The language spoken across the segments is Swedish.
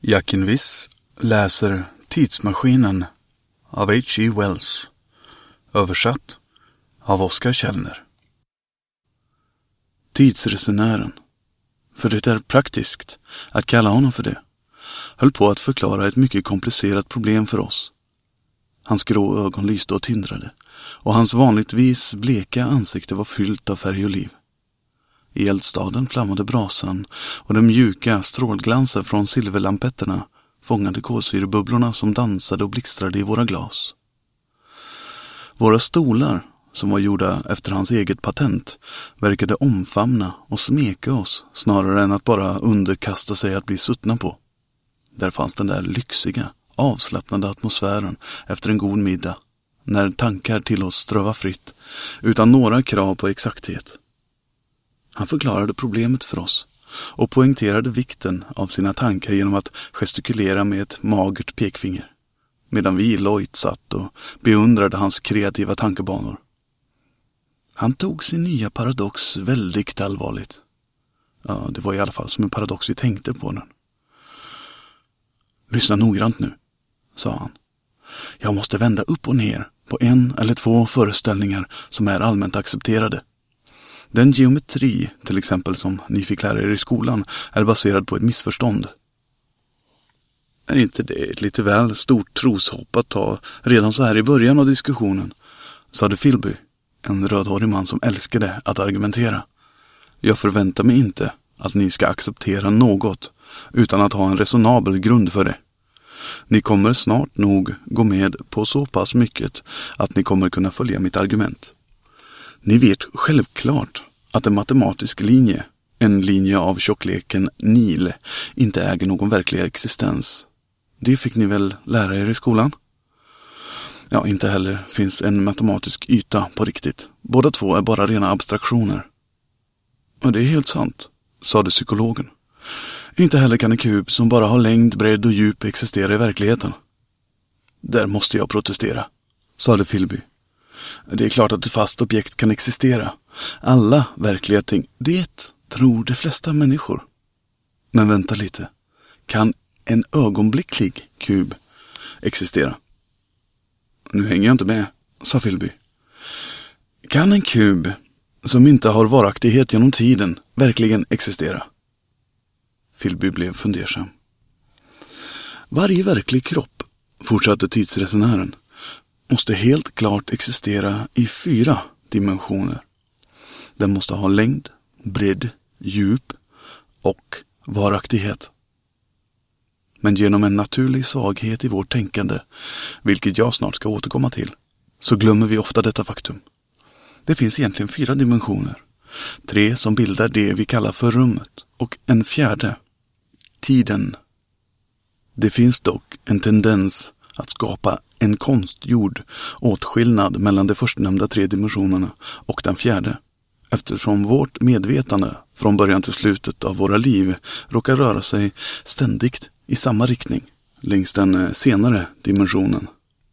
Jackin Wiss läser Tidsmaskinen av H.G. Wells, översatt av Oskar Källner. Tidsresenären, för det är praktiskt att kalla honom för det, höll på att förklara ett mycket komplicerat problem för oss. Hans grå ögon lyste och tindrade, och hans vanligtvis bleka ansikte var fyllt av färg och liv. I eldstaden flammade brasan, och den mjuka strålglansen från silverlampetterna fångade kolsyrebubblorna som dansade och blixtrade i våra glas. Våra stolar, som var gjorda efter hans eget patent, verkade omfamna och smeka oss snarare än att bara underkasta sig att bli suttna på. Där fanns den där lyxiga, avslappnade atmosfären efter en god middag, när tankar till oss ströva fritt, utan några krav på exakthet. Han förklarade problemet för oss och poängterade vikten av sina tankar genom att gestikulera med ett magert pekfinger, medan vi lojt satt och beundrade hans kreativa tankebanor. Han tog sin nya paradox väldigt allvarligt. Ja, det var i alla fall som en paradox vi tänkte på den. Lyssna noggrant nu, sa han. Jag måste vända upp och ner på en eller två föreställningar som är allmänt accepterade. Den geometri, till exempel, som ni fick lära er i skolan, är baserad på ett missförstånd. Är inte det ett lite väl stort troshopp att ta redan så här i början av diskussionen, sade Philby, en rödhårig man som älskade att argumentera. Jag förväntar mig inte att ni ska acceptera något utan att ha en resonabel grund för det. Ni kommer snart nog gå med på så pass mycket att ni kommer kunna följa mitt argument. Ni vet självklart att en matematisk linje, en linje av tjockleken Nil, inte äger någon verklig existens. Det fick ni väl lära er i skolan? Ja, inte heller finns en matematisk yta på riktigt. Båda två är bara rena abstraktioner. Och det är helt sant, sade psykologen. Inte heller kan en kub som bara har längd, bredd och djup existera i verkligheten. Där måste jag protestera, sade Philby. Det är klart att ett fast objekt kan existera. Alla verkliga ting, det tror de flesta människor. Men vänta lite. Kan en ögonblicklig kub existera? Nu hänger jag inte med, sa Philby. Kan en kub som inte har varaktighet genom tiden verkligen existera? Philby blev fundersam. Varje verklig kropp, fortsatte tidsresenären, måste helt klart existera i 4 dimensioner. Den måste ha längd, bredd, djup och varaktighet. Men genom en naturlig svaghet i vårt tänkande, vilket jag snart ska återkomma till, så glömmer vi ofta detta faktum. Det finns egentligen 4 dimensioner. 3 som bildar det vi kallar för rummet och en 4, tiden. Det finns dock en tendens att skapa en konstgjord åtskillnad mellan de förstnämnda 3 dimensionerna och den 4, eftersom vårt medvetande från början till slutet av våra liv råkar röra sig ständigt i samma riktning längs den senare dimensionen.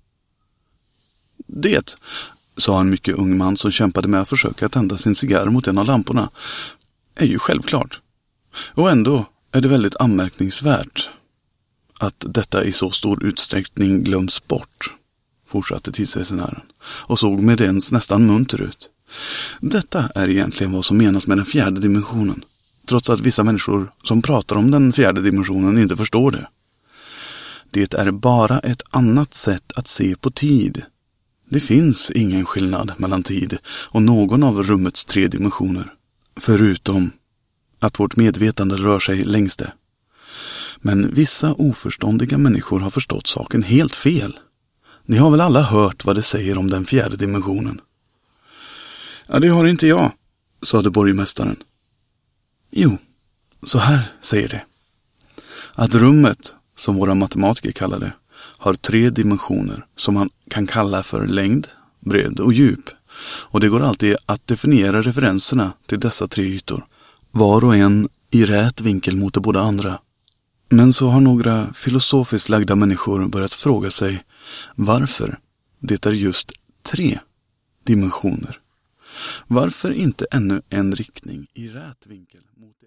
Det, sa en mycket ung man som kämpade med att försöka tända sin cigarr mot en av lamporna, är ju självklart. Och ändå är det väldigt anmärkningsvärt att detta i så stor utsträckning glöms bort, fortsatte tidsresenären, och såg med ens nästan munter ut. Detta är egentligen vad som menas med den 4:e dimensionen, trots att vissa människor som pratar om den 4:e dimensionen inte förstår det. Det är bara ett annat sätt att se på tid. Det finns ingen skillnad mellan tid och någon av rummets 3 dimensioner, förutom att vårt medvetande rör sig längs det. Men vissa oförståndiga människor har förstått saken helt fel. Ni har väl alla hört vad det säger om den 4:e dimensionen? Ja, det har inte jag, sade borgmästaren. Jo, så här säger det. Att rummet, som våra matematiker kallar det, har 3 dimensioner som man kan kalla för längd, bredd och djup. Och det går alltid att definiera referenserna till dessa 3 ytor, var och en i rät vinkel mot de båda andra. Men så har några filosofiskt lagda människor börjat fråga sig varför det är just 3 dimensioner. Varför inte ännu en riktning i rät vinkel mot